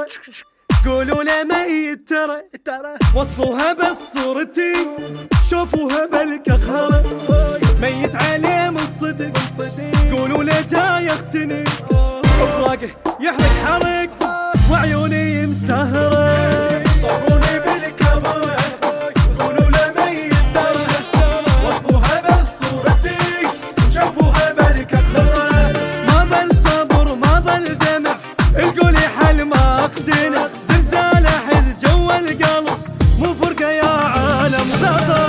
قولوا له ميت ترى وصلوها بس صورتي شوفوها بالكقهرة ميت عليه من صدق قولوا له جاي اختنق افراقه يحرق حرق وعيوني مسهرة صوروني بالكاميرا قولوا له ميت ترى وصلوها بس صورتي شوفوها بالكقهرة ما ظل صبر ما ظل دمع القولي حل ما اقتنع زلزال احس جوا القلب مو فرقه يا عالم غضب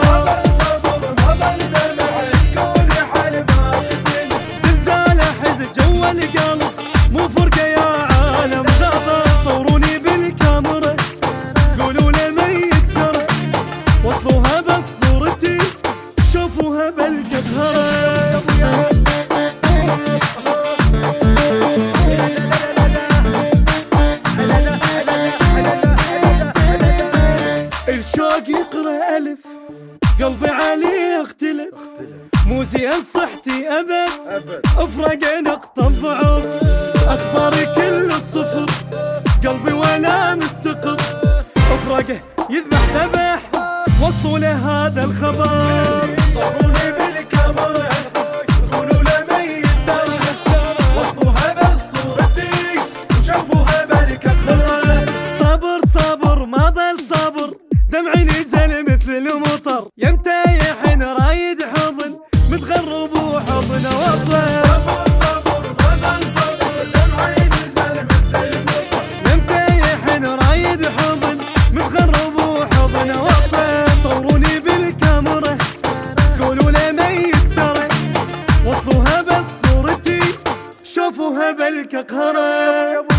زلزال احس جوا القلب مو فرقه يا عالم غضب صوروني بالكاميرا قولوا له ميت ترى وصلوها بس صورتي شوفوها بالقهرة الشوق يقرأ ألف قلبي عليه اختلف مو زين صحتي أبد افرق نقطة ضعف أخباري كل الصفر قلبي وانا مستقر افرقه يذبح ذبح وصلوا له هذا الخبر صوروني بالكاميرا قولوا له ميت ترى وصلوها بس صورتي وشوفوها بالكقهرة صبر صبر ما ظل صبر دمعي نزل مثل المطر يمتى يحن رايد حضن متغرب وحضن وطن صبر ما ظل صبر دمعي نزل مثل المطر يمتى يحن رايد حضن متغرب وحضن وطن صوروني بالكاميرا قولوا له ميت ترى وصلوها بس صورتي شوفوها بالكقهرة